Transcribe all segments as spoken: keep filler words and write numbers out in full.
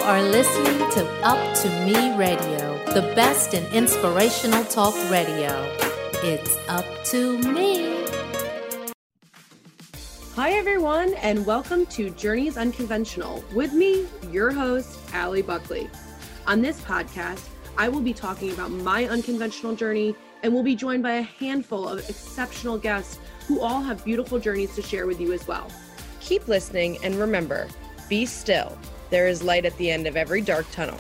are listening to Up to Me Radio, the best in inspirational talk radio. It's up to me. Hi, everyone, and welcome to Journeys Unconventional with me, your host, Allie Buckley. On this podcast, I will be talking about my unconventional journey and will be joined by a handful of exceptional guests who all have beautiful journeys to share with you as well. Keep listening and remember, be still. There is light at the end of every dark tunnel.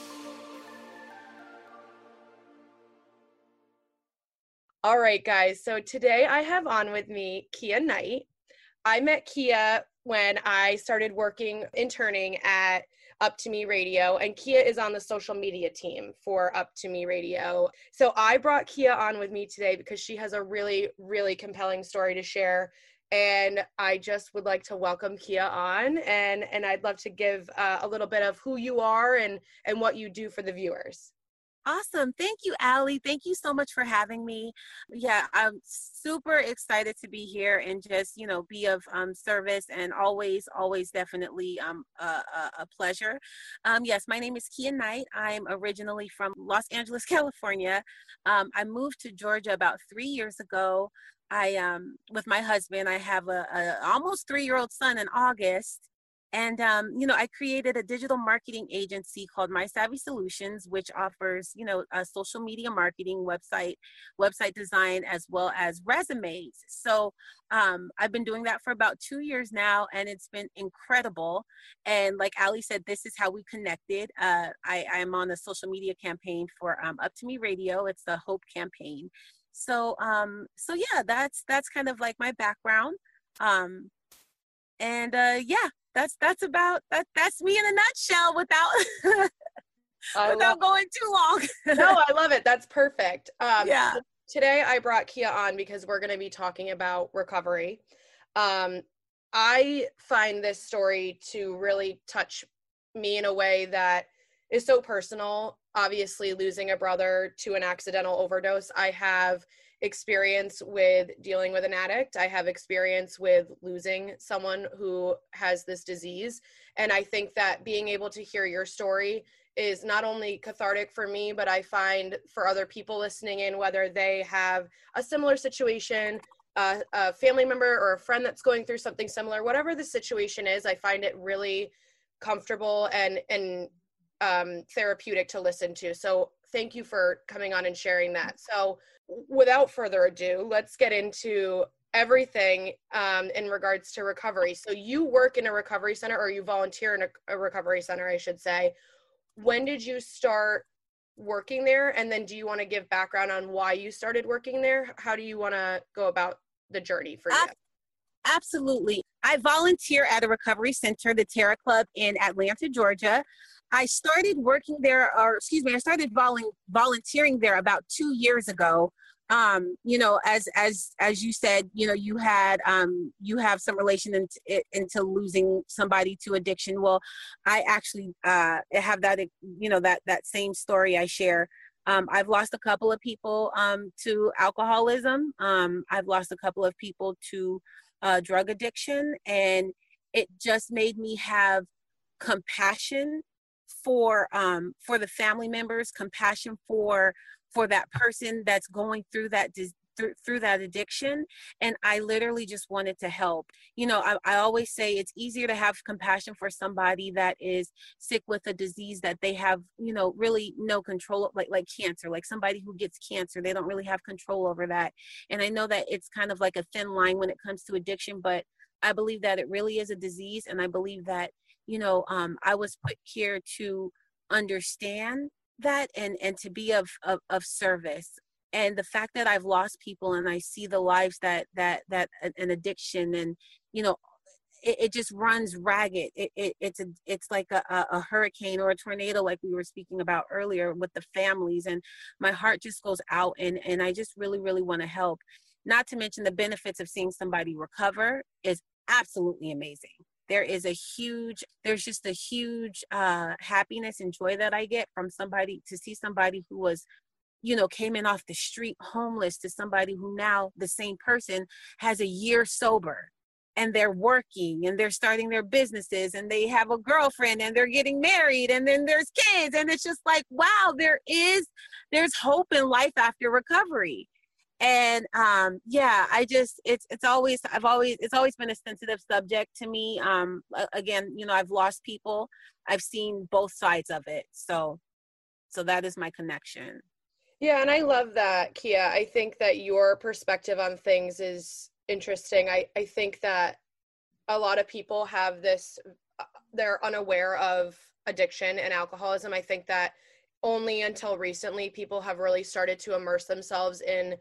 All right, guys. So today I have on with me Kia Knight. I met Kia when I started working, interning at Up to Me Radio, and Kia is on the social media team for Up to Me Radio. So I brought Kia on with me today because she has a really, really compelling story to share. And I just would like to welcome Kia on, and, and I'd love to give uh, a little bit of who you are and, and what you do for the viewers. Awesome. Thank you, Allie. Thank you so much for having me. Yeah, I'm super excited to be here and just, you know, be of um, service, and always, always definitely um, a, a, a pleasure. Um, yes, my name is Kia Knight. I'm originally from Los Angeles, California. Um, I moved to Georgia about three years ago. I, um, with my husband, I have a, a almost three-year-old son in August. And, um, you know, I created a digital marketing agency called My Savvy Solutions, which offers, you know, a social media marketing website, website design, as well as resumes. So um, I've been doing that for about two years now, and it's been incredible. And like Ali said, this is how we connected. Uh, I, I'm on a social media campaign for um, Up to Me Radio. It's the Hope campaign. So, um, so yeah, that's, that's kind of like my background. Um, and, uh, yeah, that's, that's about, that, that's me in a nutshell without, without going too long. No, I love it. That's perfect. Um, yeah. So today I brought Kia on because we're going to be talking about recovery. Um, I find this story to really touch me in a way that is so personal. Obviously, losing a brother to an accidental overdose. I have experience with dealing with an addict. I have experience with losing someone who has this disease. And I think that being able to hear your story is not only cathartic for me, but I find for other people listening in, whether they have a similar situation, uh, a family member or a friend that's going through something similar, whatever the situation is, I find it really comfortable and, and um, therapeutic to listen to. So thank you for coming on and sharing that. So without further ado, let's get into everything um, in regards to recovery. So you work in a recovery center, or you volunteer in a, a recovery center, I should say. When did you start working there? And then do you want to give background on why you started working there? How do you want to go about the journey for you? Absolutely. I volunteer at a recovery center, the Terra Club in Atlanta, Georgia. I started working there, or excuse me, I started volu- volunteering there about two years ago. Um, you know, as as as you said, you know, you had um, you have some relation into, into losing somebody to addiction. Well, I actually uh, have that, you know, that that same story I share. Um, I've lost a couple of people um, to alcoholism. Um, I've lost a couple of people to uh, drug addiction, and it just made me have compassion for um for the family members, compassion for for that person that's going through that dis- through, through that addiction. And I literally just wanted to help. You know, I, I always say it's easier to have compassion for somebody that is sick with a disease that they have, you know, really no control, like like cancer, like somebody who gets cancer, they don't really have control over that. And I know that it's kind of like a thin line when it comes to addiction, but I believe that it really is a disease. And I believe that, you know, um, I was put here to understand that and, and to be of, of, of service. And the fact that I've lost people and I see the lives that, that, that an addiction and, you know, it, it just runs ragged. It, it, it's a, it's like a, a hurricane or a tornado, like we were speaking about earlier with the families. And my heart just goes out, and, and I just really, really want to help. Not to mention the benefits of seeing somebody recover is absolutely amazing. There is a huge, there's just a huge uh, happiness and joy that I get from somebody, to see somebody who was, you know, came in off the street homeless to somebody who now, the same person, has a year sober. and they're working and they're starting their businesses and they have a girlfriend and they're getting married and then there's kids. And it's just like, wow, there is, there's hope in life after recovery. And um, yeah, I just, it's, it's always, I've always, it's always been a sensitive subject to me. Um, again, you know, I've lost people. I've seen both sides of it. So, so that is my connection. Yeah. And I love that, Kia. I think that your perspective on things is interesting. I, I think that a lot of people have this, they're unaware of addiction and alcoholism. I think that only until recently people have really started to immerse themselves in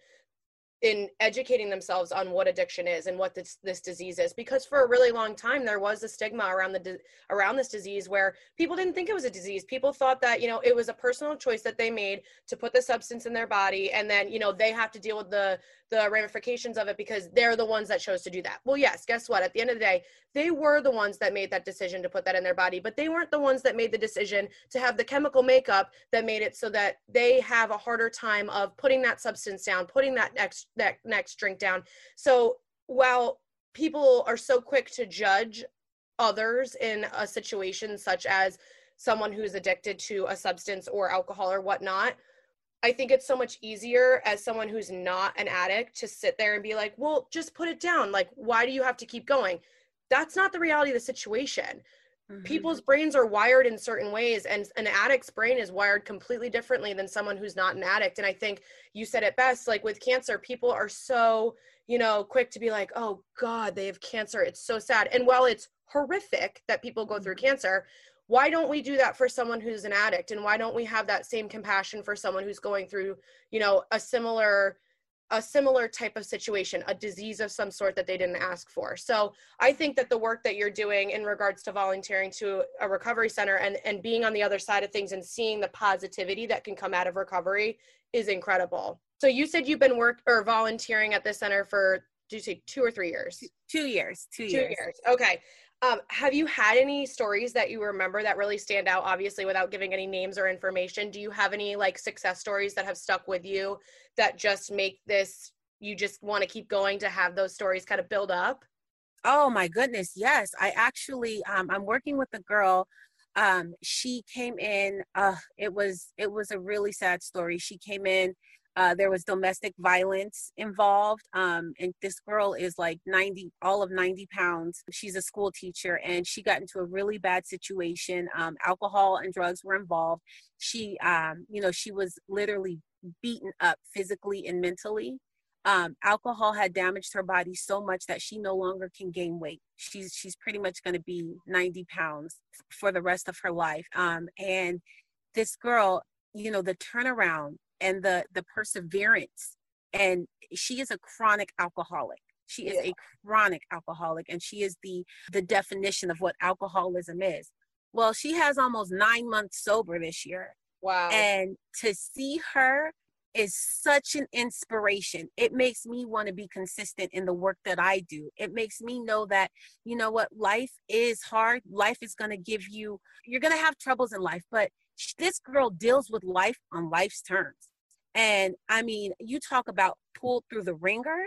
in educating themselves on what addiction is and what this this disease is, because for a really long time there was a stigma around the around this disease where people didn't think it was a disease. People thought that, you know, it was a personal choice that they made to put the substance in their body, and then, you know, they have to deal with the the ramifications of it because they're the ones that chose to do that. Well, yes, guess what? At the end of the day, they were the ones that made that decision to put that in their body, but they weren't the ones that made the decision to have the chemical makeup that made it so that they have a harder time of putting that substance down, putting that next that next drink down. So while people are so quick to judge others in a situation such as someone who's addicted to a substance or alcohol or whatnot, I think it's so much easier as someone who's not an addict to sit there and be like, well, just put it down. Like, why do you have to keep going? That's not the reality of the situation. Mm-hmm. People's brains are wired in certain ways, and an addict's brain is wired completely differently than someone who's not an addict. And I think you said it best, like with cancer, people are so, you know, quick to be like, oh God, they have cancer. It's so sad. And while it's horrific that people go through cancer, why don't we do that for someone who's an addict? And why don't we have that same compassion for someone who's going through, you know, a similar, a similar type of situation, a disease of some sort that they didn't ask for? So I think that the work that you're doing in regards to volunteering to a recovery center and, and being on the other side of things and seeing the positivity that can come out of recovery is incredible. So you said you've been work or volunteering at this center for, do you say two or three years? Two years, two, two years. years. Okay. Um, have you had any stories that you remember that really stand out, obviously without giving any names or information? Do you have any like success stories that have stuck with you that just make this, you just want to keep going to have those stories kind of build up? Oh my goodness. Yes. I actually, um, I'm working with a girl. Um, she came in, uh, it was, it was a really sad story. She came in, Uh, there was domestic violence involved. Um, and this girl is like ninety, all of ninety pounds. She's a school teacher and she got into a really bad situation. Um, alcohol and drugs were involved. She, um, you know, she was literally beaten up physically and mentally. Um, alcohol had damaged her body so much that she no longer can gain weight. She's, she's pretty much going to be ninety pounds for the rest of her life. Um, and this girl, you know, the turnaround and the the perseverance, and she is a chronic alcoholic. She is yeah. a chronic alcoholic, and she is the the definition of what alcoholism is. Well, she has almost nine months sober this year. Wow. And to see her is such an inspiration. It makes me want to be consistent in the work that I do. It makes me know that, you know what, life is hard. Life is going to give you, you're going to have troubles in life, but this girl deals with life on life's terms. And I mean, you talk about pulled through the ringer.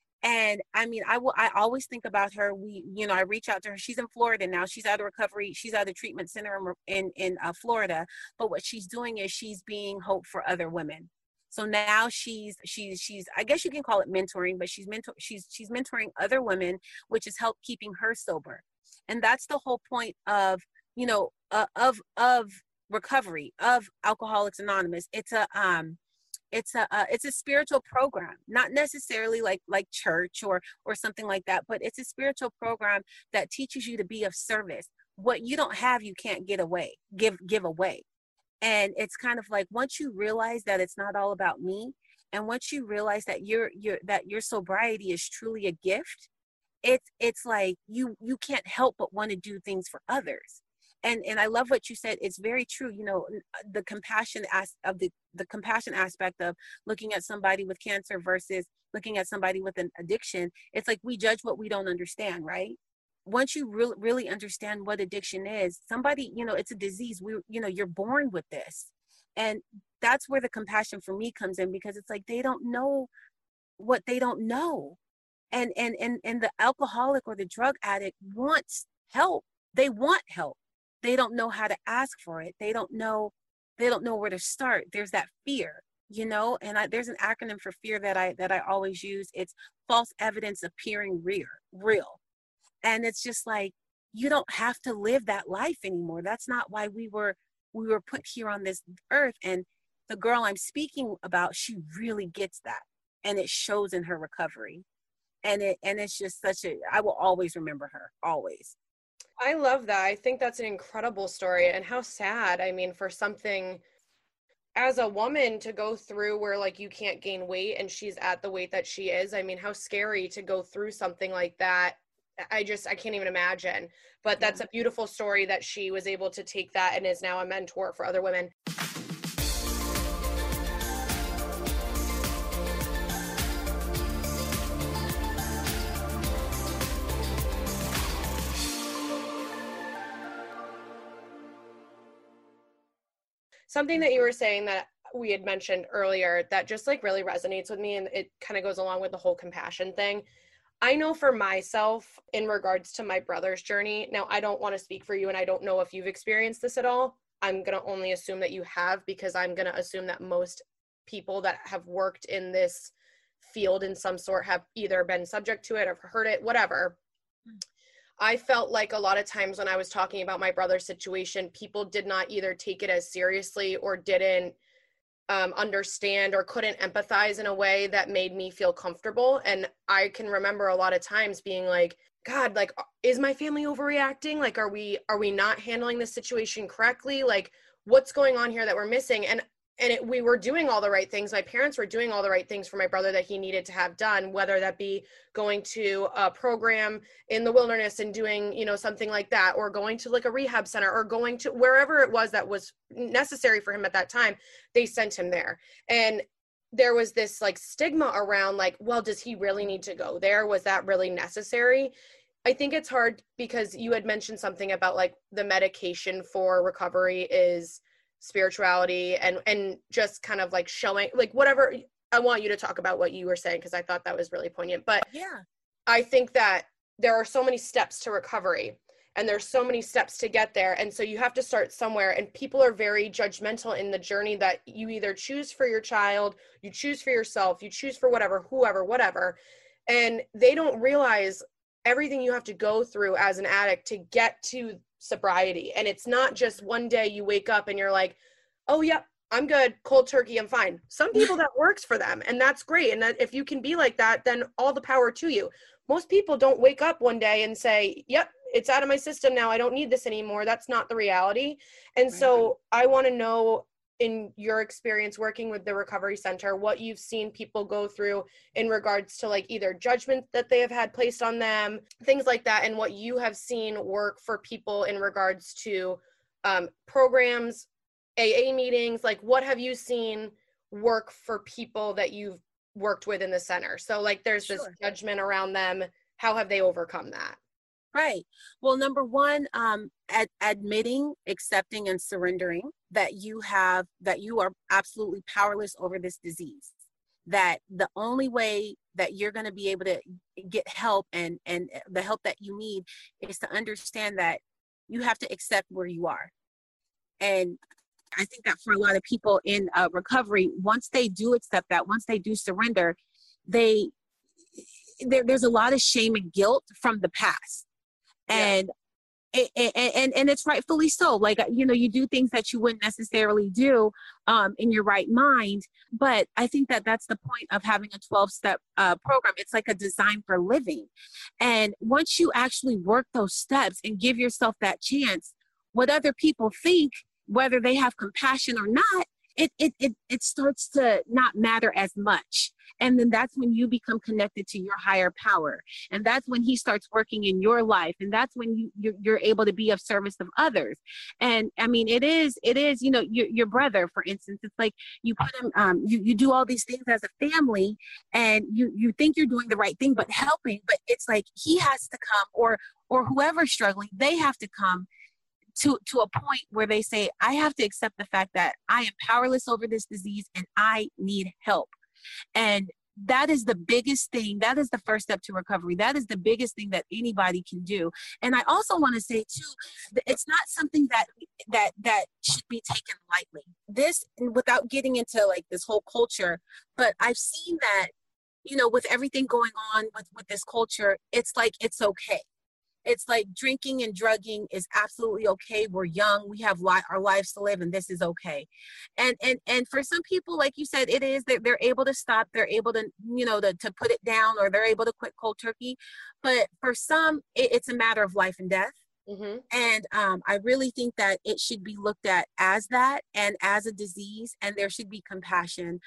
And I mean, I will, I always think about her. We, you know, I reach out to her. She's in Florida now. She's out of recovery. She's out of the treatment center in, in, in uh, Florida. But what she's doing is she's being hope for other women. So now she's, she's, she's, I guess you can call it mentoring, but she's mentor, she's, she's mentoring other women, which has helped keeping her sober. And that's the whole point of, you know, uh, of, of recovery, of Alcoholics Anonymous. It's a, um, It's a uh, it's a spiritual program, not necessarily like like church or or something like that, but it's a spiritual program that teaches you to be of service. What you don't have, you can't get away, give give away. And it's kind of like once you realize that it's not all about me, and once you realize that your your that your sobriety is truly a gift, it's it's like you you can't help but want to do things for others. And and I love what you said. It's very true. You know, the compassion as of the, the compassion aspect of looking at somebody with cancer versus looking at somebody with an addiction. It's like we judge what we don't understand, right? Once you really, really understand what addiction is, somebody, you know, it's a disease. We, you know, you're born with this. And that's where the compassion for me comes in, because it's like they don't know what they don't know. And, and, and, and the alcoholic or the drug addict wants help. They want help. They don't know how to ask for it. They don't know, they don't know where to start. There's that fear, you know, and I, there's an acronym for fear that I, that I always use. It's false evidence appearing real, real. And it's just like, you don't have to live that life anymore. That's not why we were, we were put here on this earth. And the girl I'm speaking about, she really gets that. And it shows in her recovery. And it, and it's just such a, I will always remember her, always. I love that. I think that's an incredible story, and how sad. I mean, for something as a woman to go through where like you can't gain weight and she's at the weight that she is. I mean, how scary to go through something like that. I just, I can't even imagine, but that's a beautiful story that she was able to take that and is now a mentor for other women. Something that you were saying that we had mentioned earlier that just like really resonates with me, and it kind of goes along with the whole compassion thing. I know for myself in regards to my brother's journey, now I don't want to speak for you and I don't know if you've experienced this at all. I'm going to only assume that you have, because I'm going to assume that most people that have worked in this field in some sort have either been subject to it or heard it, whatever. I felt like a lot of times when I was talking about my brother's situation, people did not either take it as seriously or didn't um, understand or couldn't empathize in a way that made me feel comfortable. And I can remember a lot of times being like, God, like, is my family overreacting? Like, are we, are we not handling this situation correctly? Like, what's going on here that we're missing? And And it, we were doing all the right things. My parents were doing all the right things for my brother that he needed to have done, whether that be going to a program in the wilderness and doing, you know, something like that, or going to like a rehab center, or going to wherever it was that was necessary for him at that time. They sent him there. And there was this like stigma around like, well, does he really need to go there? Was that really necessary? I think it's hard because you had mentioned something about like the medication for recovery is spirituality and and just kind of like showing like whatever. I want you to talk about what you were saying because I thought that was really poignant. But yeah, I think that there are so many steps to recovery and there's so many steps to get there, and so you have to start somewhere, and people are very judgmental in the journey that you either choose for your child, you choose for yourself, you choose for whatever, whoever, whatever, and they don't realize everything you have to go through as an addict to get to sobriety. And it's not just one day you wake up and you're like, oh yeah, I'm good, cold turkey, I'm fine. Some people that works for them, and that's great. And that if you can be like that, then all the power to you. Most people don't wake up one day and say, yep, it's out of my system now, I don't need this anymore. That's not the reality. And so I want to know, in your experience working with the Recovery Center, what you've seen people go through in regards to like either judgment that they have had placed on them, things like that, and what you have seen work for people in regards to um, programs, A A meetings. Like, what have you seen work for people that you've worked with in the center? So like there's this Sure. judgment around them. How have they overcome that? Right. Well, number one, um, ad- admitting, accepting, and surrendering that you have, that you are absolutely powerless over this disease. That the only way that you're going to be able to get help and, and the help that you need is to understand that you have to accept where you are. And I think that for a lot of people in uh, recovery, once they do accept that, once they do surrender, they there, there's a lot of shame and guilt from the past. And, yeah. and, and, and it's rightfully so. Like, you know, you do things that you wouldn't necessarily do um, in your right mind. But I think that that's the point of having a twelve step uh, program. It's like a design for living. And once you actually work those steps and give yourself that chance, what other people think, whether they have compassion or not, it, it, it, it starts to not matter as much. And then that's when you become connected to your higher power. And that's when he starts working in your life. And that's when you, you're, you're able to be of service of others. And I mean, it is, it is, you know, your, your brother, for instance, it's like you put him, um, you, you do all these things as a family and you, you think you're doing the right thing, but helping, but it's like he has to come, or, or whoever's struggling, they have to come to, to a point where they say, I have to accept the fact that I am powerless over this disease and I need help. And that is the biggest thing. That is the first step to recovery. That is the biggest thing that anybody can do. And I also want to say too, that it's not something that that that should be taken lightly. This, without getting into like this whole culture, but I've seen that, you know, with everything going on with, with this culture, it's like, it's okay. It's like drinking and drugging is absolutely okay. We're young. We have li- our lives to live, and this is okay. And and and for some people, like you said, it is that they're able to stop. They're able to, you know, to, to put it down, or they're able to quit cold turkey. But for some, it, it's a matter of life and death. Mm-hmm. And um, I really think that it should be looked at as that, and as a disease, and there should be compassion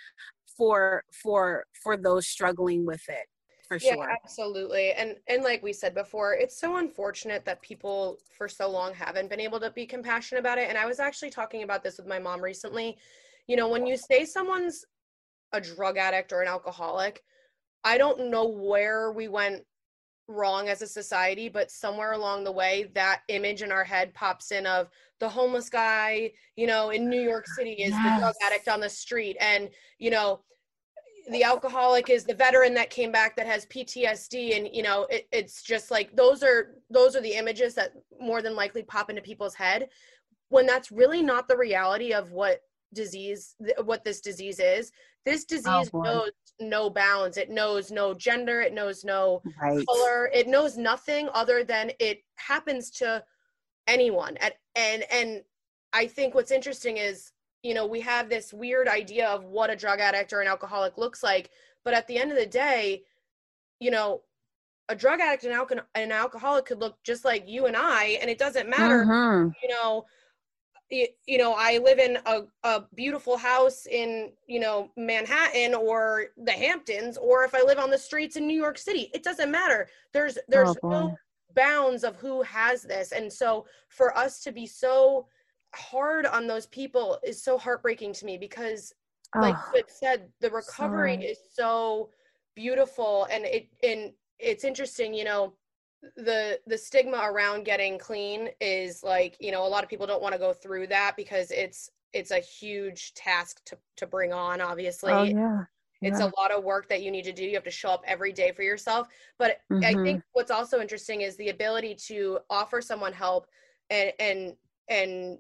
for for for those struggling with it. For yeah, sure. Absolutely. And and like we said before, it's so unfortunate that people for so long haven't been able to be compassionate about it. And I was actually talking about this with my mom recently. You know, when you say someone's a drug addict or an alcoholic, I don't know where we went wrong as a society, but somewhere along the way, that image in our head pops in of the homeless guy, you know, in New York City is yes. the drug addict on the street. And, you know, the alcoholic is the veteran that came back that has P T S D. And, you know, it, it's just like, those are, those are the images that more than likely pop into people's head, when that's really not the reality of what disease, what this disease is. This disease oh, knows no bounds. It knows no gender. It knows no right. color. It knows nothing other than it happens to anyone. And, and, and I think what's interesting is, you know, we have this weird idea of what a drug addict or an alcoholic looks like. But at the end of the day, you know, a drug addict and alco- an alcoholic could look just like you and I, and it doesn't matter, mm-hmm. you know, you, you know, I live in a, a beautiful house in, you know, Manhattan or the Hamptons, or if I live on the streets in New York City, it doesn't matter. There's, there's oh, no bounds of who has this. And so for us to be so hard on those people is so heartbreaking to me, because oh, like you said, the recovery sorry. is so beautiful. And it, and it's interesting, you know, the, the stigma around getting clean is like, you know, a lot of people don't want to go through that because it's, it's a huge task to, to bring on, obviously. Oh, yeah. It's yeah. a lot of work that you need to do. You have to show up every day for yourself. But mm-hmm. I think what's also interesting is the ability to offer someone help and, and, and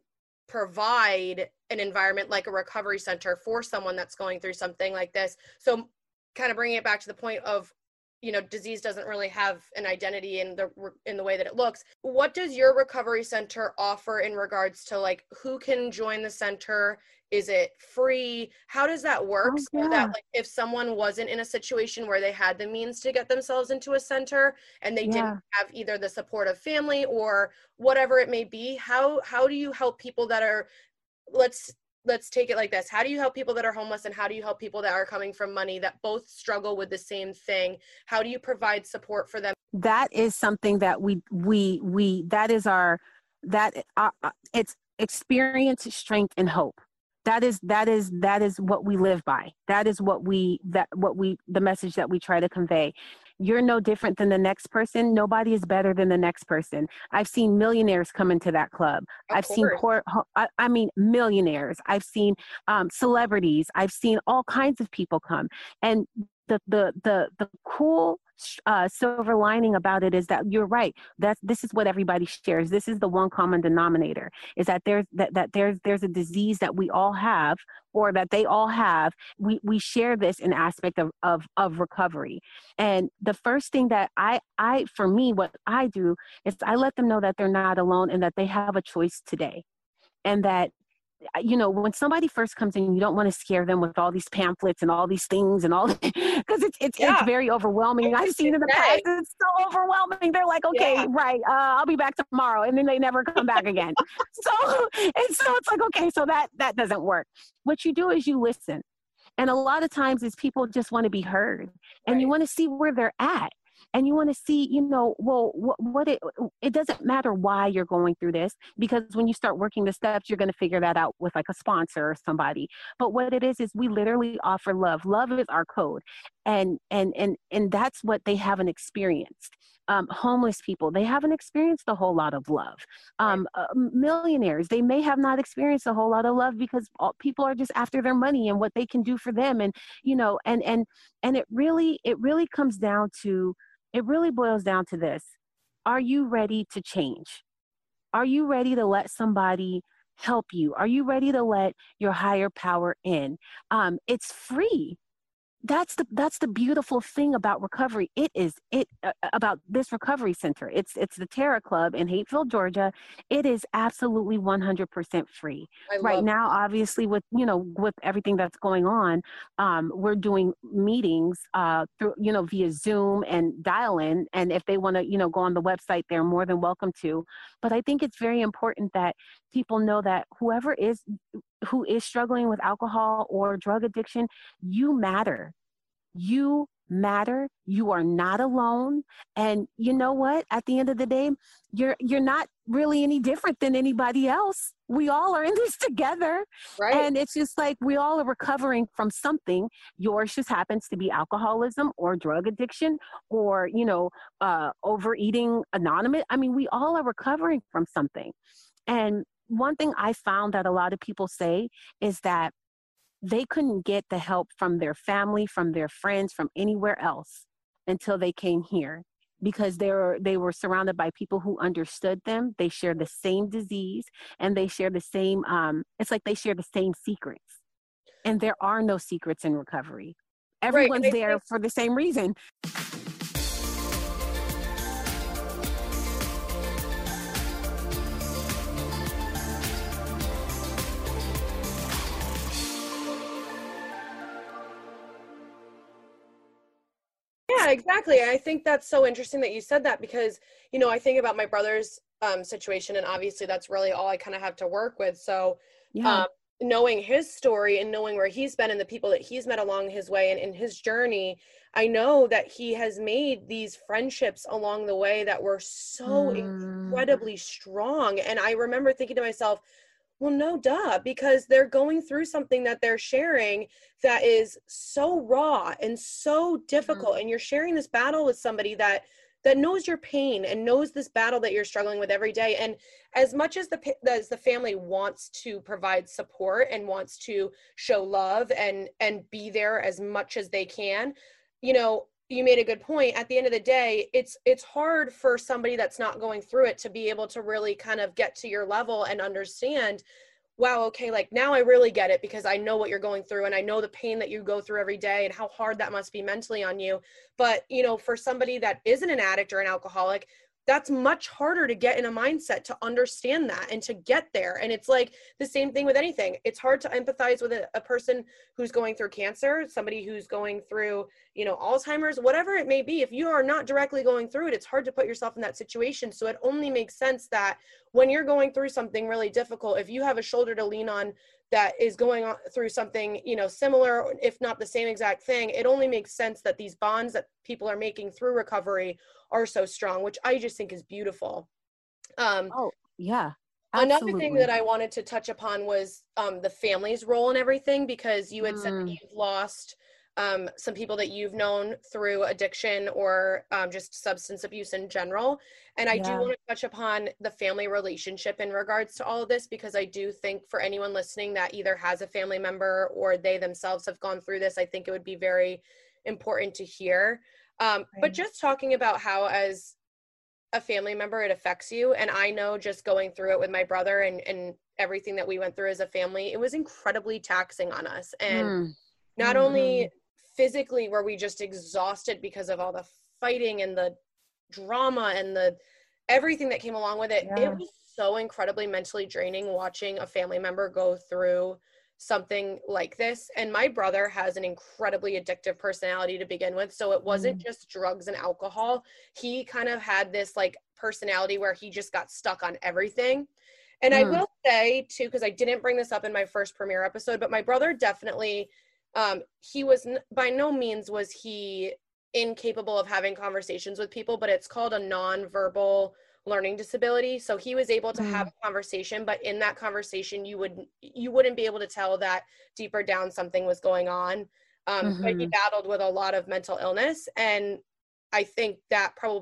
provide an environment like a recovery center for someone that's going through something like this. So kind of bringing it back to the point of, you know, disease doesn't really have an identity in the in the way that it looks. What does your recovery center offer in regards to like who can join the center? Is it free? How does that work? Oh, yeah. So that like if someone wasn't in a situation where they had the means to get themselves into a center and they yeah. didn't have either the support of family or whatever it may be, how how do you help people that are, let's let's take it like this. How do you help people that are homeless, and how do you help people that are coming from money that both struggle with the same thing? How do you provide support for them? That is something that we, we, we, that is our, that uh, it's experience, strength, and hope. That is, that is, that is what we live by. That is what we, that, what we, the message that we try to convey. You're no different than the next person. Nobody is better than the next person. I've seen millionaires come into that club. Of I've course. seen poor, I, I mean, millionaires. I've seen um, celebrities. I've seen all kinds of people come. And the, the, the, the cool uh, silver lining about it is that you're right. That's, this is what everybody shares. This is the one common denominator, is that there's, that, that there's, there's a disease that we all have, or that they all have. We, we share this in aspect of, of, of recovery. And the first thing that I, I, for me, what I do is I let them know that they're not alone and that they have a choice today. And that, you know, when somebody first comes in, you don't want to scare them with all these pamphlets and all these things and all, because it's it's, yeah. it's very overwhelming. I've seen in the past, it's so overwhelming. They're like, okay, yeah. right, uh, I'll be back tomorrow, and then they never come back again. So, and so it's like, okay, so that that doesn't work. What you do is you listen, and a lot of times is people just want to be heard, and right. you want to see where they're at. And you want to see, you know, well, what, what it, it doesn't matter why you're going through this, because when you start working the steps, you're going to figure that out with like a sponsor or somebody. But what it is, is we literally offer love. Love is our code. And, and, and, and that's what they haven't experienced. Um, homeless people, they haven't experienced a whole lot of love. Um, uh, millionaires, they may have not experienced a whole lot of love because all, people are just after their money and what they can do for them. And, you know, and, and, and it really, it really comes down to, it really boils down to this. Are you ready to change? Are you ready to let somebody help you? Are you ready to let your higher power in? Um, it's free. That's the that's the beautiful thing about recovery. It is it uh, about this recovery center. It's it's the Terra Club in Hapeville, Georgia. It is absolutely one hundred percent free. I Right love now, that. obviously, with you know with everything that's going on, um, we're doing meetings uh, through you know via Zoom and dial-in. And if they want to you know go on the website, they're more than welcome to. But I think it's very important that people know that whoever is who is struggling with alcohol or drug addiction, you matter. You matter. You are not alone. And you know what? At the end of the day, you're you're not really any different than anybody else. We all are in this together. Right. And it's just like we all are recovering from something. Yours just happens to be alcoholism or drug addiction or, you know, uh, overeating anonymous. I mean, we all are recovering from something. And one thing I found that a lot of people say is that they couldn't get the help from their family, from their friends, from anywhere else until they came here because they were, they were surrounded by people who understood them. They share the same disease and they share the same, um, it's like they share the same secrets. And there are no secrets in recovery. Everyone's right. there think- for the same reason. Yeah, exactly. I think that's so interesting that you said that because, you know, I think about my brother's um, situation and obviously that's really all I kind of have to work with. So Yeah. um, knowing his story and knowing where he's been and the people that he's met along his way and in his journey, I know that he has made these friendships along the way that were so Mm. incredibly strong. And I remember thinking to myself, well, no, duh, because they're going through something that they're sharing that is so raw and so difficult. Mm. And you're sharing this battle with somebody that that knows your pain and knows this battle that you're struggling with every day. And as much as the as the family wants to provide support and wants to show love and and be there as much as they can, you know, you made a good point. At the end of the day, it's it's hard for somebody that's not going through it to be able to really kind of get to your level and understand, wow, okay, like now I really get it because I know what you're going through and I know the pain that you go through every day and how hard that must be mentally on you. But, you know, for somebody that isn't an addict or an alcoholic, that's much harder to get in a mindset to understand that and to get there. And it's like the same thing with anything. It's hard to empathize with a, a person who's going through cancer, somebody who's going through, you know, Alzheimer's, whatever it may be. If you are not directly going through it, it's hard to put yourself in that situation. So it only makes sense that when you're going through something really difficult, if you have a shoulder to lean on that is going on through something, you know, similar, if not the same exact thing, it only makes sense that these bonds that people are making through recovery are so strong, which I just think is beautiful. Um, Oh, yeah. Another thing Absolutely. that I wanted to touch upon was um, the family's role in everything, because you had said that Mm. you've lost um, some people that you've known through addiction or um, just substance abuse in general. And I do Yeah. want to touch upon the family relationship in regards to all of this, because I do think for anyone listening that either has a family member or they themselves have gone through this, I think it would be very important to hear. Um, But Right. just talking about how as a family member it affects you, and I know just going through it with my brother and, and everything that we went through as a family, it was incredibly taxing on us. And Mm. not Mhm. only physically were we just exhausted because of all the fighting and the drama and the everything that came along with it. Yeah. It was so incredibly mentally draining watching a family member go through something like this. And my brother has an incredibly addictive personality to begin with. So it wasn't Mm. just drugs and alcohol. He kind of had this like personality where he just got stuck on everything. And I Mm. will say too, because I didn't bring this up in my first premiere episode, but my brother definitely, um, he was n- by no means was he incapable of having conversations with people, but it's called a nonverbal learning disability. So he was able to have Mm. a conversation, but in that conversation, you would you wouldn't be able to tell that deeper down something was going on. Um, But he Mhm. battled with a lot of mental illness, and I think that probably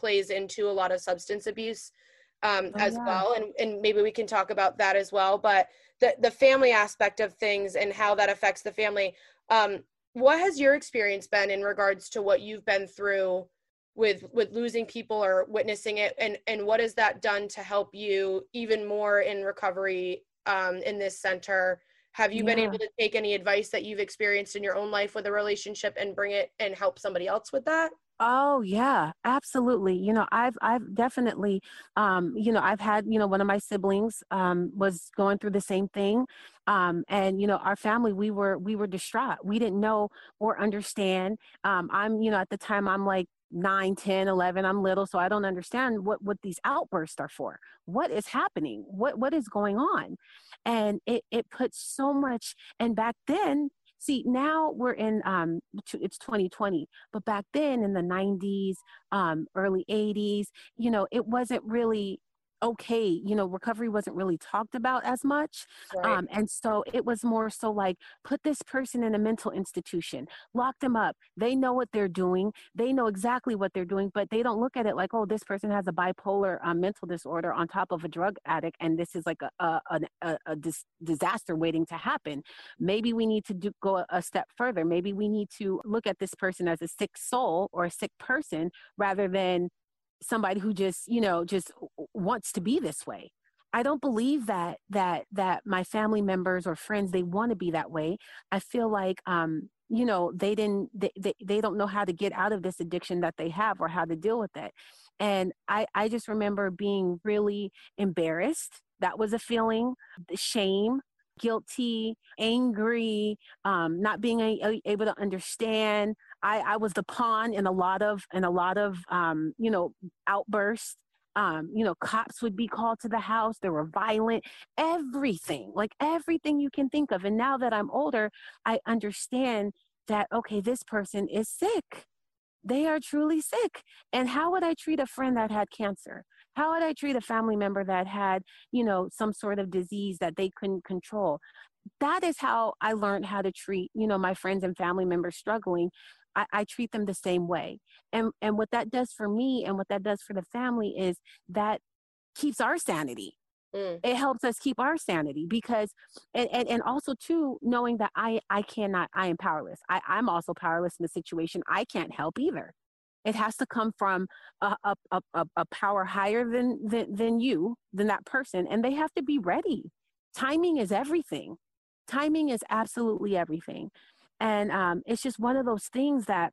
plays into a lot of substance abuse um, Oh, as yeah. well. And, and maybe we can talk about that as well. But the, the family aspect of things and how that affects the family. Um, what has your experience been in regards to what you've been through with with losing people or witnessing it, and and what has that done to help you even more in recovery um, in this center? Have you been Yeah. able to take any advice that you've experienced in your own life with a relationship and bring it and help somebody else with that? Oh yeah, absolutely. You know, I've I've definitely um, you know, I've had, you know, one of my siblings um was going through the same thing. Um, and you know, our family, we were we were distraught. We didn't know or understand. Um, I'm, you know, at the time I'm like nine, ten, eleven. I'm little, so I don't understand what what these outbursts are for. What is happening? What what is going on? And it it puts so much, and back then, see, now we're in um it's twenty twenty, but back then in the nineties, um, early eighties, you know, it wasn't really okay. You know, recovery wasn't really talked about as much. Right. Um, and so it was more so like, put this person in a mental institution, lock them up. They know what they're doing. They know exactly what they're doing, but they don't look at it like, oh, this person has a bipolar um, mental disorder on top of a drug addict, and this is like a, a, a, a dis- disaster waiting to happen. Maybe we need to do, go a, a step further. Maybe we need to look at this person as a sick soul or a sick person rather than somebody who just, you know, just wants to be this way. I don't believe that that that my family members or friends, they want to be that way. I feel like um you know, they didn't they, they they don't know how to get out of this addiction that they have or how to deal with it. And I I just remember being really embarrassed. That was a feeling, shame, guilty, angry, um, not being a, able to understand. I, I was the pawn in a lot of in a lot of um, you know, outbursts. Um, you know, cops would be called to the house. They were violent, everything, like everything you can think of. And now that I'm older, I understand that, okay, this person is sick. They are truly sick. And how would I treat a friend that had cancer? How would I treat a family member that had, you know, some sort of disease that they couldn't control? That is how I learned how to treat, you know, my friends and family members struggling. I, I treat them the same way. And and what that does for me and what that does for the family is that keeps our sanity. Mm. It helps us keep our sanity because, and, and, and also too, knowing that I, I cannot, I am powerless. I, I'm also powerless in the situation. I can't help either. It has to come from a, a, a, a power higher than, than, than you, than that person. And they have to be ready. Timing is everything. Timing is absolutely everything. And um, it's just one of those things that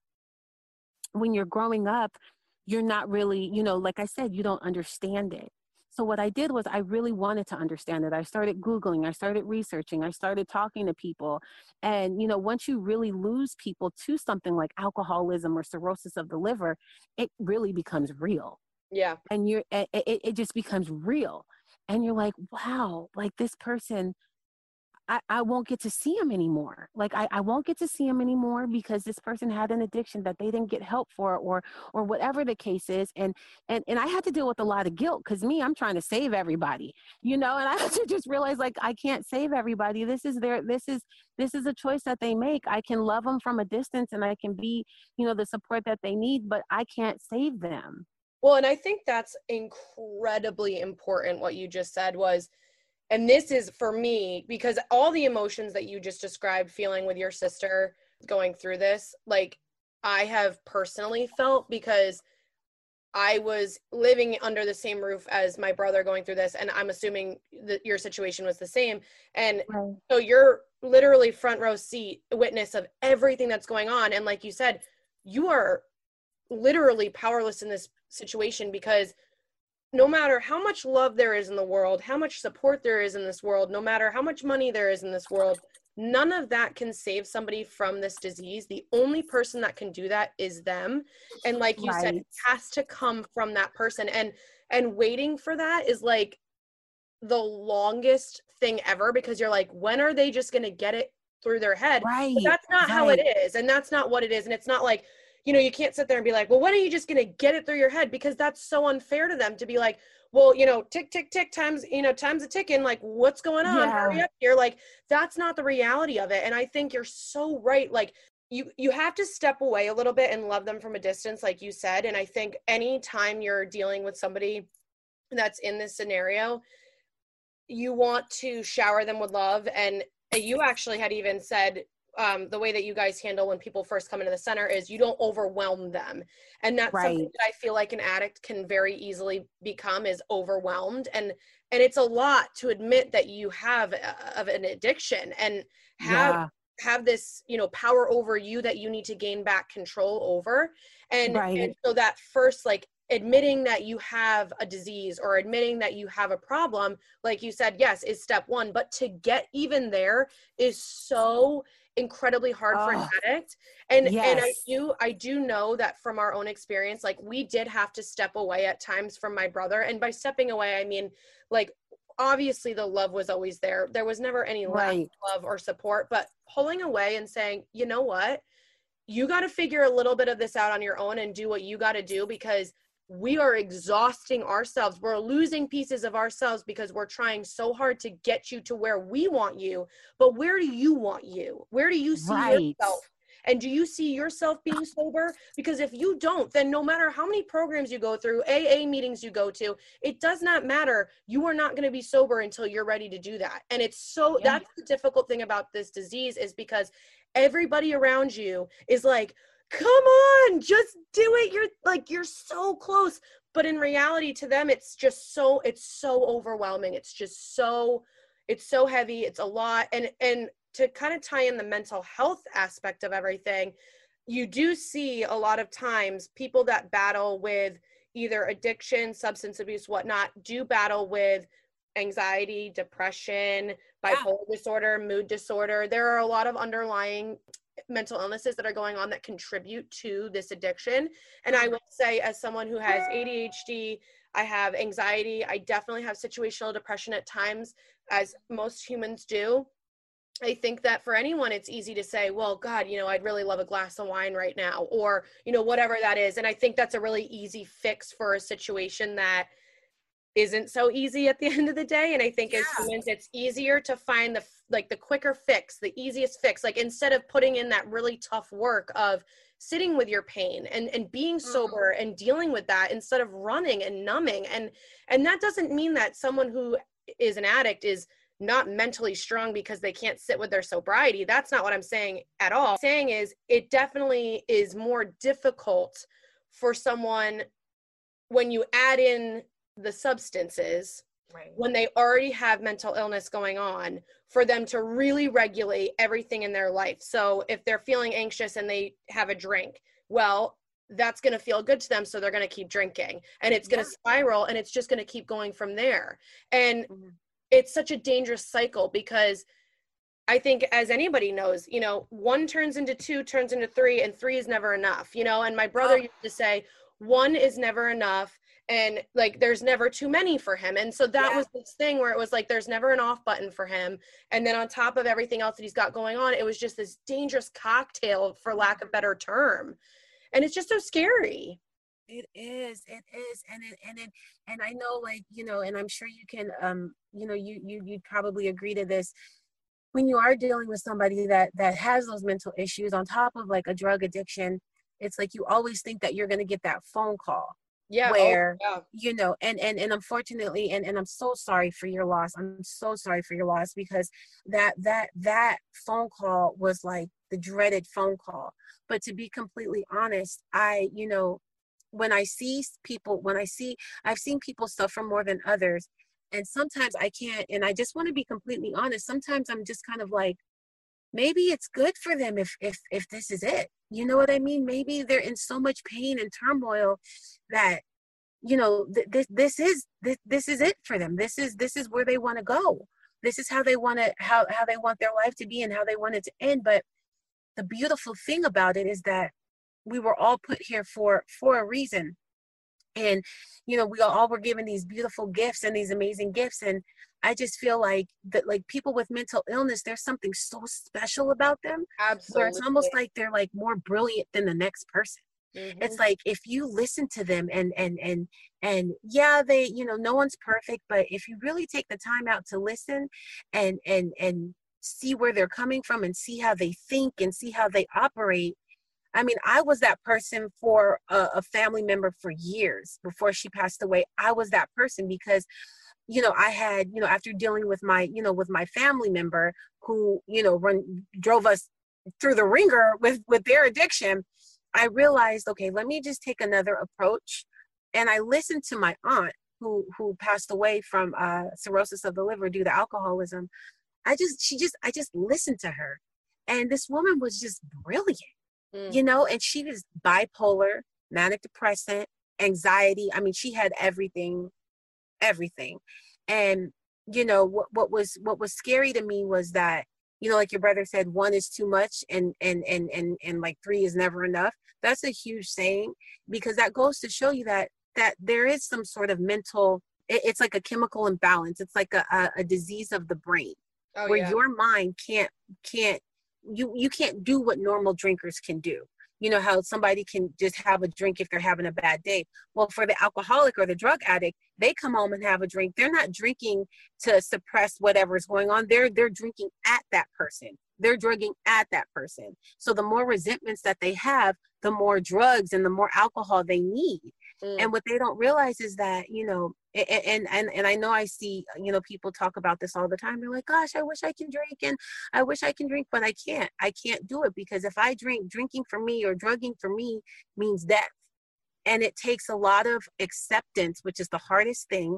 when you're growing up, you're not really, you know, like I said, you don't understand it. So what I did was I really wanted to understand it. I started Googling, I started researching, I started talking to people. And, you know, once you really lose people to something like alcoholism or cirrhosis of the liver, it really becomes real. Yeah. And you're, it, it, it just becomes real. And you're like, wow, like this person, I, I won't get to see him anymore. Like I, I won't get to see him anymore because this person had an addiction that they didn't get help for, or or whatever the case is. And and and I had to deal with a lot of guilt because me, I'm trying to save everybody, you know, and I had to just realize like I can't save everybody. This is their this is this is a choice that they make. I can love them from a distance and I can be, you know, the support that they need, but I can't save them. Well, and I think that's incredibly important what you just said was, and this is for me, because all the emotions that you just described, feeling with your sister going through this, like I have personally felt because I was living under the same roof as my brother going through this. And I'm assuming that your situation was the same. And Right. so you're literally front row seat witness of everything that's going on. And like you said, you are literally powerless in this situation because no matter how much love there is in the world, how much support there is in this world, no matter how much money there is in this world, none of that can save somebody from this disease. The only person that can do that is them. And like you Right. said, it has to come from that person. And and waiting for that is like the longest thing ever because you're like, when are they just going to get it through their head? Right. But that's not right. how it is. And that's not what it is. And it's not like, you know, you can't sit there and be like, well, when are you just going to get it through your head? Because that's so unfair to them to be like, well, you know, tick, tick, tick, times, you know, time's a ticking, like, what's going on? Yeah. Hurry up here. Like, that's not the reality of it. And I think you're so right. Like, you you have to step away a little bit and love them from a distance, like you said. And I think anytime you're dealing with somebody that's in this scenario, you want to shower them with love. And you actually had even said, um, the way that you guys handle when people first come into the center is you don't overwhelm them. And that's Right. something that I feel like an addict can very easily become, is overwhelmed. And, and it's a lot to admit that you have a, of an addiction and have, Yeah. have this, you know, power over you that you need to gain back control over. And, Right. and so that first, like, admitting that you have a disease or admitting that you have a problem, like you said, yes, is step one. But to get even there is so incredibly hard for an Oh, addict. And and I yes. do I do know that from our own experience, like we did have to step away at times from my brother. And by stepping away, I mean, like, obviously the love was always there. There was never any lack Right. of love or support, but pulling away and saying, you know what, you got to figure a little bit of this out on your own and do what you got to do, because we are exhausting ourselves. We're losing pieces of ourselves because we're trying so hard to get you to where we want you. But where do you want you? Where do you see Right. yourself? And do you see yourself being sober? Because if you don't, then no matter how many programs you go through, A A meetings you go to, it does not matter. You are not going to be sober until you're ready to do that. And it's so, Yeah. that's the difficult thing about this disease, is because everybody around you is like, come on, just do it. You're like, you're so close. But in reality, to them, it's just so, it's so overwhelming. It's just so, it's so heavy. It's a lot. And, and to kind of tie in the mental health aspect of everything, you do see a lot of times people that battle with either addiction, substance abuse, whatnot, do battle with anxiety, depression, bipolar Yeah. disorder, mood disorder. There are a lot of underlying mental illnesses that are going on that contribute to this addiction. And I would say, as someone who has A D H D, I have anxiety, I definitely have situational depression at times, as most humans do. I think that for anyone, it's easy to say, well, God, you know, I'd really love a glass of wine right now, or, you know, whatever that is. And I think that's a really easy fix for a situation that isn't so easy at the end of the day. And I think as Yeah. humans, it's easier to find the, like the quicker fix, the easiest fix, like instead of putting in that really tough work of sitting with your pain and, and being sober and dealing with that, instead of running and numbing. And, and that doesn't mean that someone who is an addict is not mentally strong because they can't sit with their sobriety. That's not what I'm saying at all. What I'm saying is, it definitely is more difficult for someone when you add in the substances, Right. when they already have mental illness going on, for them to really regulate everything in their life. So if they're feeling anxious and they have a drink, well, that's going to feel good to them. So they're going to keep drinking, and it's going to Yeah. spiral, and it's just going to keep going from there. And Mhm. it's such a dangerous cycle, because I think, as anybody knows, you know, one turns into two, turns into three, and three is never enough, you know. And my brother Oh. used to say, one is never enough, and like there's never too many for him. And so that Yeah. was this thing where it was like there's never an off button for him. And then on top of everything else that he's got going on, it was just this dangerous cocktail, for lack of better term. And it's just so scary. It is, it is, and it, and it, and I know, like, you know, and I'm sure you can, um, you know, you, you, you'd probably agree to this. When you are dealing with somebody that, that has those mental issues on top of like a drug addiction, it's like you always think that you're going to get that phone call Yeah. where, Oh, yeah. you know, and, and, and unfortunately, and, and I'm so sorry for your loss. I'm so sorry for your loss, because that, that, that phone call was like the dreaded phone call. But to be completely honest, I, you know, when I see people, when I see, I've seen people suffer more than others. And sometimes I can't, and I just want to be completely honest. Sometimes I'm just kind of like, maybe it's good for them if, if, if this is it, you know what I mean? Maybe they're in so much pain and turmoil that, you know, th- this, this is, this, this is it for them. This is, this is where they want to go. This is how they want to, how, how they want their life to be and how they want it to end. But the beautiful thing about it is that we were all put here for, for a reason. And, you know, we all were given these beautiful gifts and these amazing gifts. And I just feel like that, like people with mental illness, there's something so special about them, where it's Absolutely. almost like they're like more brilliant than the next person. Mhm. It's like, if you listen to them and, and, and, and yeah, they, you know, no one's perfect, but if you really take the time out to listen and, and, and see where they're coming from and see how they think and see how they operate. I mean, I was that person for a, a family member for years before she passed away. I was that person because, you know, I had, you know, after dealing with my, you know, with my family member who, you know, run, drove us through the ringer with, with their addiction, I realized, okay, let me just take another approach. And I listened to my aunt who, who passed away from uh, cirrhosis of the liver due to alcoholism. I just, she just, I just listened to her. And this woman was just brilliant. Mm. You know, and she was bipolar, manic depressant, anxiety. I mean, she had everything, everything. And, you know, what, what was, what was scary to me was that, you know, like your brother said, one is too much and, and, and, and, and like three is never enough. That's a huge saying, because that goes to show you that, that there is some sort of mental, it, it's like a chemical imbalance. It's like a, a, a disease of the brain oh, where yeah. your mind can't, can't, you you can't do what normal drinkers can do. You know how somebody can just have a drink if they're having a bad day. Well, for the alcoholic or the drug addict, they come home and have a drink. They're not drinking to suppress whatever's going on. They're they're drinking at that person. They're drugging at that person. So the more resentments that they have, the more drugs and the more alcohol they need. Mm. And what they don't realize is that, you know, and, and, and I know I see, you know, people talk about this all the time. They're like, gosh, I wish I can drink and I wish I can drink, but I can't. I can't do it because if I drink, drinking for me or drugging for me means death. And it takes a lot of acceptance, which is the hardest thing,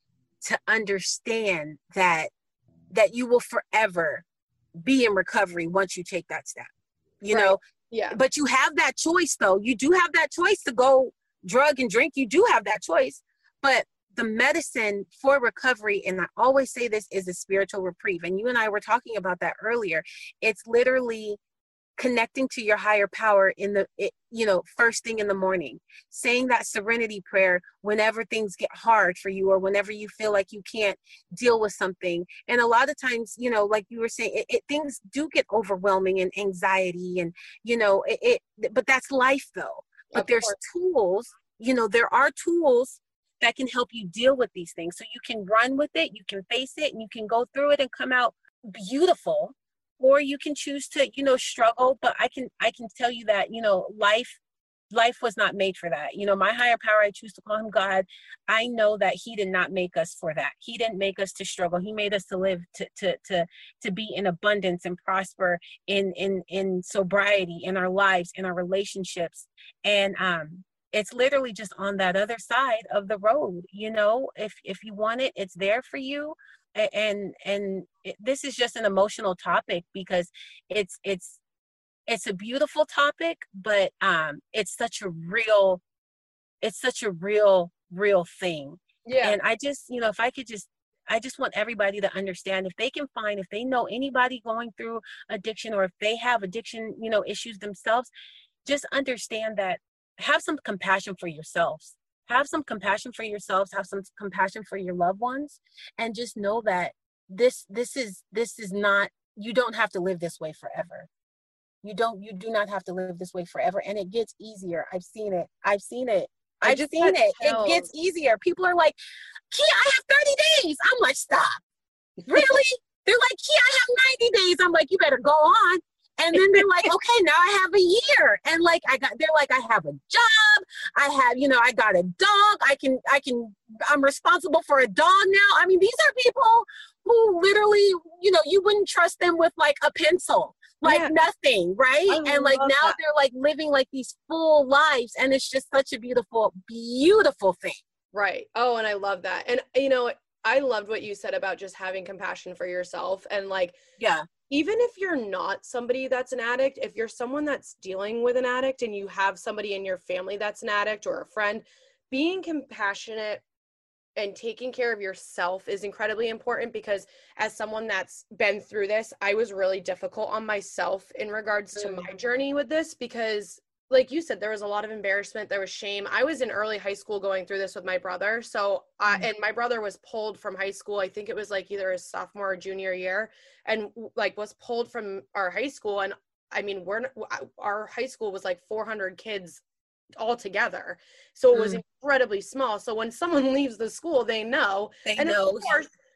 to understand that, that you will forever be in recovery once you take that step, you right. know? Yeah. But you have that choice though. You do have that choice to go drug and drink. You do have that choice, but the medicine for recovery, and I always say this, is a spiritual reprieve. And you and I were talking about that earlier. It's literally connecting to your higher power in the, it, you know, first thing in the morning, saying that serenity prayer whenever things get hard for you or whenever you feel like you can't deal with something. And a lot of times, you know, like you were saying, it, it, things do get overwhelming and anxiety and, you know, it, it but that's life though. But of there's course. tools, you know, there are tools that can help you deal with these things. So you can run with it, you can face it, and you can go through it and come out beautiful, or you can choose to, you know, struggle. But I can, I can tell you that, you know, life, life was not made for that. You know, my higher power, I choose to call him God. I know that he did not make us for that. He didn't make us to struggle. He made us to live, to, to, to, to be in abundance and prosper in, in, in sobriety in our lives, in our relationships. And, um, it's literally just on that other side of the road. You know, if, if you want it, it's there for you. And, and it, this is just an emotional topic because it's, it's, it's a beautiful topic, but, um, it's such a real, it's such a real, real thing. Yeah. And I just, you know, if I could just, I just want everybody to understand, if they can find, if they know anybody going through addiction, or if they have addiction, you know, issues themselves, just understand that, have some compassion for yourselves, have some compassion for yourselves, have some compassion for your loved ones, and just know that this, this is, this is not, you don't have to live this way forever. You don't, you do not have to live this way forever. And it gets easier. I've seen it. I've seen it. I I've just seen it. chills. It gets easier. People are like, Kia, I have thirty days. I'm like, stop. Really? They're like, Kia, I have ninety days. I'm like, you better go on. And then they're like, okay, now I have a year. And like, I got, they're like, I have a job. I have, you know, I got a dog. I can, I can, I'm responsible for a dog now. I mean, these are people who literally, you know, you wouldn't trust them with like a pencil, like yeah. nothing. Right. I and like now that. They're like living like these full lives. And it's just such a beautiful, beautiful thing. Right. Oh, and I love that. And you know, I loved what you said about just having compassion for yourself. And like, yeah. even if you're not somebody that's an addict, if you're someone that's dealing with an addict and you have somebody in your family that's an addict or a friend, being compassionate and taking care of yourself is incredibly important, because as someone that's been through this, I was really difficult on myself in regards to my journey with this, because like you said, there was a lot of embarrassment. There was shame. I was in early high school going through this with my brother. So, uh, and my brother was pulled from high school. I think it was like either his sophomore or junior year, and like was pulled from our high school. And I mean, we're, our high school was like four hundred kids all together. So it was mm. incredibly small. So when someone leaves the school, they know. They and know. Of course,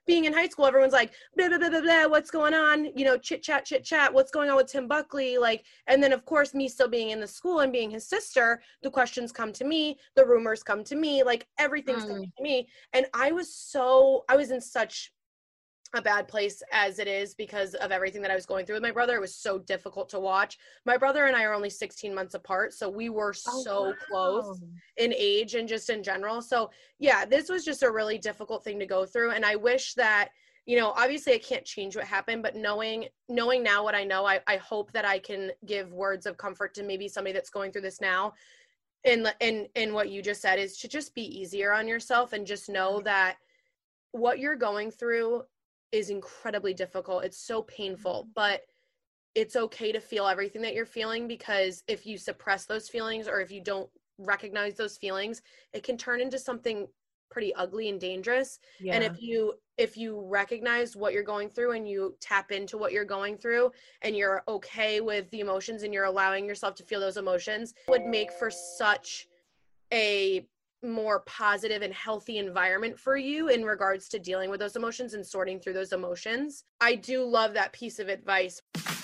being in high school, everyone's like, blah, blah, blah, blah, blah, what's going on? You know, chit chat, chit chat, what's going on with Tim Buckley? Like, and then of course, me still being in the school and being his sister, the questions come to me, the rumors come to me, like everything's Mm. coming to me. And I was so, I was in such a bad place as it is because of everything that I was going through with my brother. It was so difficult to watch. My brother and I are only sixteen months apart, so we were Oh, so wow. close in age and just in general. So yeah, this was just a really difficult thing to go through. And I wish that, you know, obviously I can't change what happened, but knowing knowing now what I know, I, I hope that I can give words of comfort to maybe somebody that's going through this now. And and and what you just said is to just be easier on yourself and just know that what you're going through is incredibly difficult. It's so painful, but it's okay to feel everything that you're feeling, because if you suppress those feelings or if you don't recognize those feelings, it can turn into something pretty ugly and dangerous. Yeah. And if you if you recognize what you're going through and you tap into what you're going through and you're okay with the emotions and you're allowing yourself to feel those emotions, it would make for such a more positive and healthy environment for you in regards to dealing with those emotions and sorting through those emotions. I do love that piece of advice.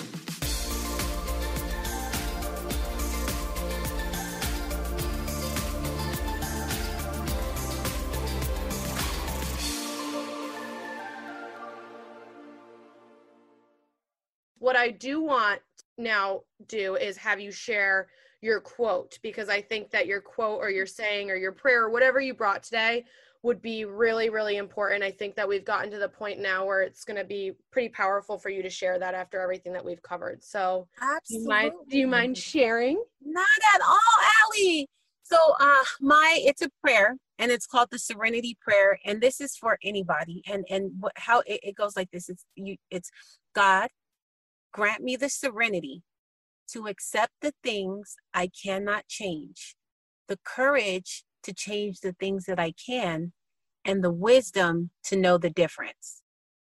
What I do want now do is have you share your quote, because I think that your quote or your saying or your prayer or whatever you brought today would be really, really important. I think that we've gotten to the point now where it's going to be pretty powerful for you to share that after everything that we've covered. So do you mind, do you mind sharing? Not at all, Allie. So uh, my, it's a prayer, and it's called the Serenity Prayer. And this is for anybody. And, and what, how it, it goes like this. It's, you, it's God, grant me the serenity to accept the things I cannot change, the courage to change the things that I can, and the wisdom to know the difference.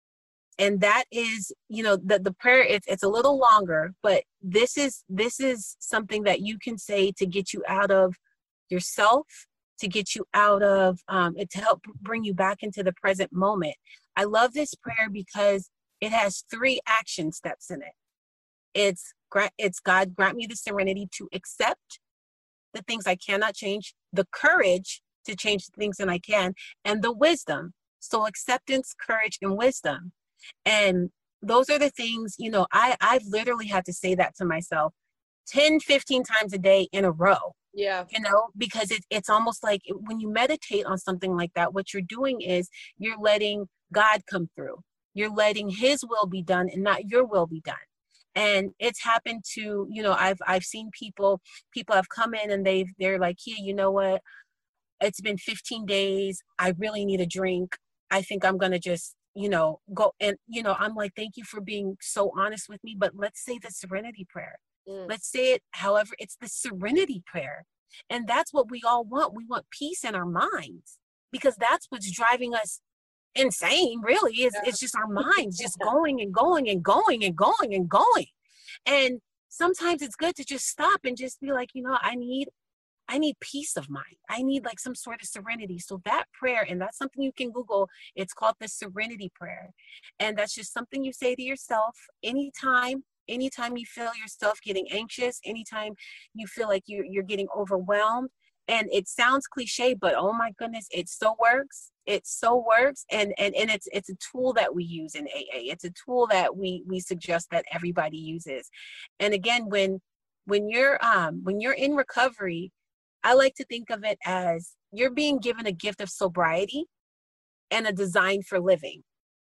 And that is, you know, the, the prayer, it's, it's a little longer, but this is, this is something that you can say to get you out of yourself, to get you out of, um, it to help bring you back into the present moment. I love this prayer because it has three action steps in it. It's it's God, grant me the serenity to accept the things I cannot change, the courage to change the things that I can, and the wisdom. So acceptance, courage, and wisdom. And those are the things, you know, I, I've literally had to say that to myself ten, fifteen times a day in a row. Yeah. You know, because it, it's almost like when you meditate on something like that, what you're doing is you're letting God come through. You're letting his will be done and not your will be done. And it's happened to, you know, I've I've seen people, people have come in and they've, they're like, yeah, you know what? It's been fifteen days. I really need a drink. I think I'm going to just, you know, go. And, you know, I'm like, thank you for being so honest with me. But let's say the serenity prayer. Mm. Let's say it, however, it's the serenity prayer. And that's what we all want. We want peace in our minds, because that's what's driving us insane, really. It's, yeah. It's just our minds just going and going and going and going and going. And sometimes it's good to just stop and just be like, you know, I need, I need peace of mind. I need like some sort of serenity. So that prayer, and that's something you can Google, it's called the Serenity Prayer. And that's just something you say to yourself anytime, anytime you feel yourself getting anxious, anytime you feel like you're, you're getting overwhelmed. And it sounds cliche, but oh my goodness, it so works. It so works. And, and, and it's, it's a tool that we use in A A. It's a tool that we, we suggest that everybody uses. And again, when, when you're, um, when you're in recovery, I like to think of it as you're being given a gift of sobriety and a design for living.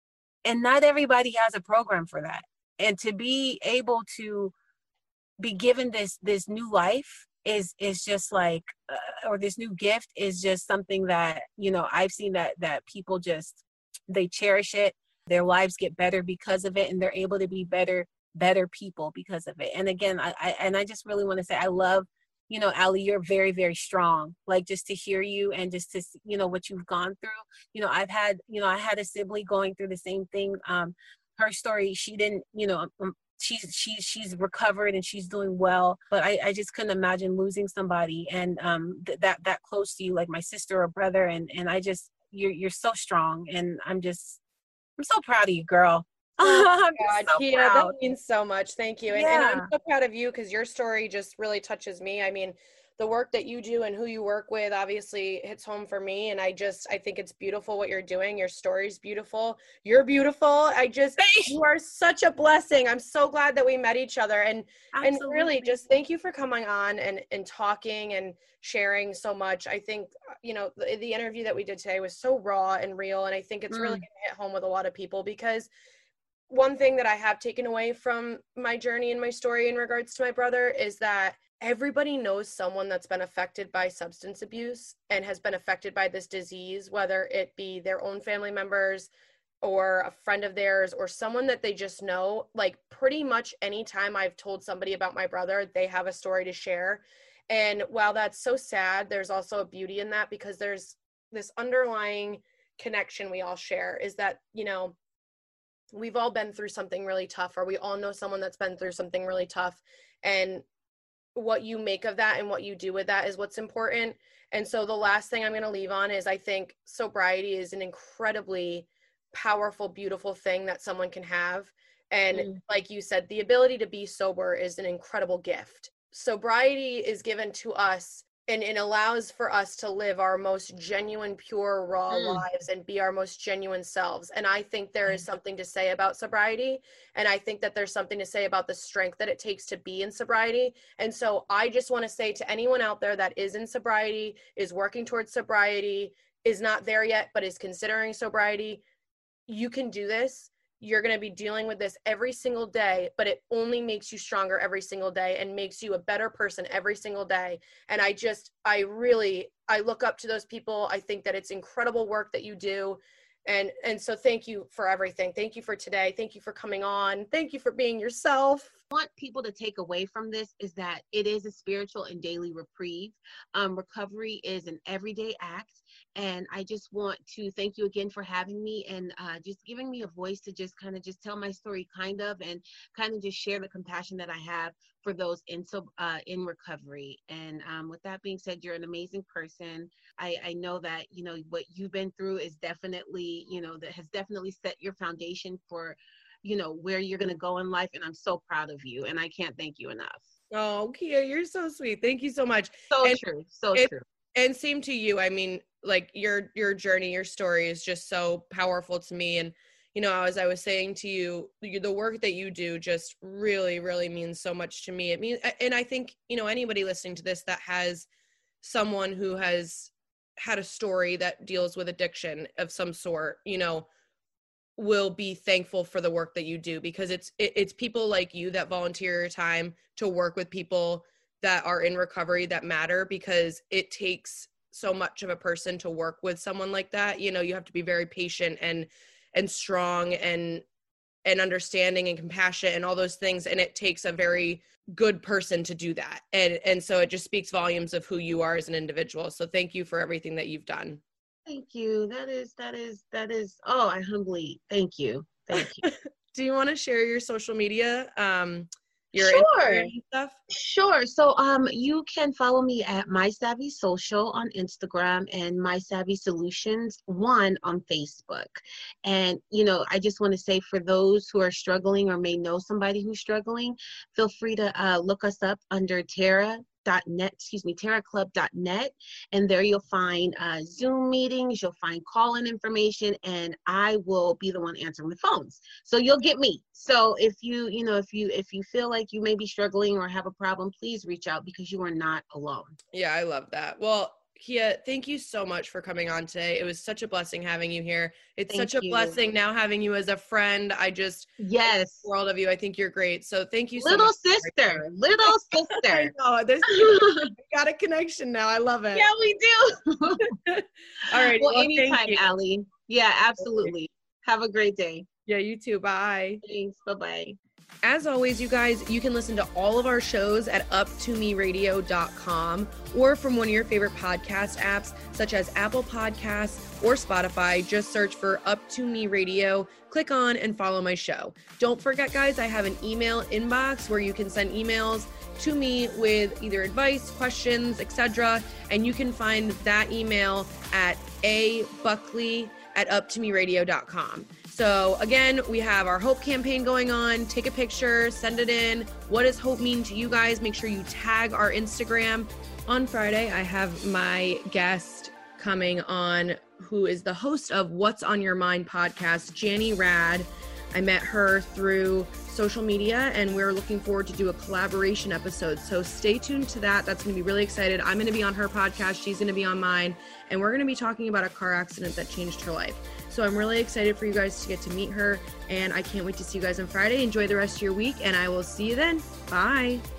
And not everybody has a program for that. And to be able to be given this, this new life is, is just like, uh, or this new gift is just something that, you know, I've seen that, that people just, they cherish it. Their lives get better because of it. And they're able to be better, better people because of it. And again, I, I and I just really want to say, I love, you know, Allie, you're very, very strong. Like just to hear you and just to, you know, what you've gone through. You know, I've had, you know, I had a sibling going through the same thing. Um, her story, she didn't, you know, um, she's, she's, she's recovered and she's doing well, but I, I just couldn't imagine losing somebody and um, th- that, that close to you, like my sister or brother. And, and I just, you're, you're so strong. And I'm just, I'm so proud of you, girl. Oh I'm God, so Kia, proud. that means so much. Thank you. And, and I'm Yeah. so proud of you because your story just really touches me. I mean, the work that you do and who you work with obviously hits home for me. And I just, I think it's beautiful what you're doing. Your story's beautiful. You're beautiful. I just, you are such a blessing. I'm so glad that we met each other. And, and really just thank you for coming on and, and talking and sharing so much. I think, you know, the, the interview that we did today was so raw and real. And I think it's really Mm. going to hit home with a lot of people because one thing that I have taken away from my journey and my story in regards to my brother is that everybody knows someone that's been affected by substance abuse and has been affected by this disease, whether it be their own family members or a friend of theirs or someone that they just know. Like pretty much anytime I've told somebody about my brother, they have a story to share. And while that's so sad, there's also a beauty in that because there's this underlying connection we all share is that, you know, we've all been through something really tough, or we all know someone that's been through something really tough. And what you make of that and what you do with that is what's important. And so the last thing I'm going to leave on is I think sobriety is an incredibly powerful, beautiful thing that someone can have. And mm. like you said, the ability to be sober is an incredible gift. Sobriety is given to us and it allows for us to live our most genuine, pure, raw mm. lives and be our most genuine selves. And I think there is something to say about sobriety. And I think that there's something to say about the strength that it takes to be in sobriety. And so I just want to say to anyone out there that is in sobriety, is working towards sobriety, is not there yet, but is considering sobriety, you can do this. You're going to be dealing with this every single day, but it only makes you stronger every single day and makes you a better person every single day. And I just, I really, I look up to those people. I think that it's incredible work that you do. And, and so thank you for everything. Thank you for today. Thank you for coming on. Thank you for being yourself. What I want people to take away from this is that it is a spiritual and daily reprieve. Um, recovery is an everyday act. And I just want to thank you again for having me and uh, just giving me a voice to just kind of just tell my story kind of and kind of just share the compassion that I have for those in so uh, in recovery. And um, with that being said, you're an amazing person. I, I know that, you know, what you've been through is definitely, you know, that has definitely set your foundation for, you know, where you're going to go in life. And I'm so proud of you. And I can't thank you enough. Oh, Kia, you're so sweet. Thank you so much. So and true. So it, true. And same to you. I mean, like your, your journey, your story is just so powerful to me. And, you know, as I was saying to you, the work that you do just really, really means so much to me. It means, and I think, you know, anybody listening to this that has someone who has had a story that deals with addiction of some sort, you know, will be thankful for the work that you do, because it's, it, it's people like you that volunteer your time to work with people that are in recovery that matter, because it takes so much of a person to work with someone like that. You know, you have to be very patient and, and strong and, and understanding and compassionate and all those things. And it takes a very good person to do that. And, and so it just speaks volumes of who you are as an individual. So thank you for everything that you've done. Thank you. That is, that is, that is, oh, I humbly thank you. Thank you. Do you want to share your social media? Um, Your sure. Stuff? Sure. So um, you can follow me at My Savvy Social on Instagram and My Savvy Solutions one on Facebook. And, you know, I just want to say for those who are struggling or may know somebody who's struggling, feel free to uh, look us up under Tara. Dot net, excuse me, Tara Club dot net, and there you'll find uh, Zoom meetings, you'll find call-in information, and I will be the one answering the phones. So you'll get me. So if you, you know, if you if you feel like you may be struggling or have a problem, please reach out because you are not alone. Yeah, I love that. Well, Kia, thank you so much for coming on today. It was such a blessing having you here. It's Thank such a you. blessing now having you as a friend. I just yes, the world of you. I think you're great. So thank you so little much. Sister, little sister. I know. There's we got a connection now. I love it. Yeah, we do. All right. Well, well anytime, Allie. Yeah, absolutely. Have a great day. Yeah, you too. Bye. Thanks. Bye-bye. As always, you guys, you can listen to all of our shows at up to me radio dot com or from one of your favorite podcast apps, such as Apple Podcasts or Spotify. Just search for Up to Me Radio, click on and follow my show. Don't forget, guys, I have an email inbox where you can send emails to me with either advice, questions, et cetera. And you can find that email at a buckley at up to me radio dot com. So again, we have our Hope campaign going on. Take a picture, send it in. What does Hope mean to you guys? Make sure you tag our Instagram. On Friday, I have my guest coming on who is the host of What's on Your Mind podcast, Janny Rad. I met her through social media and we're looking forward to do a collaboration episode. So stay tuned to that. That's going to be really excited. I'm going to be on her podcast. She's going to be on mine. And we're going to be talking about a car accident that changed her life. So I'm really excited for you guys to get to meet her. And I can't wait to see you guys on Friday. Enjoy the rest of your week and I will see you then. Bye.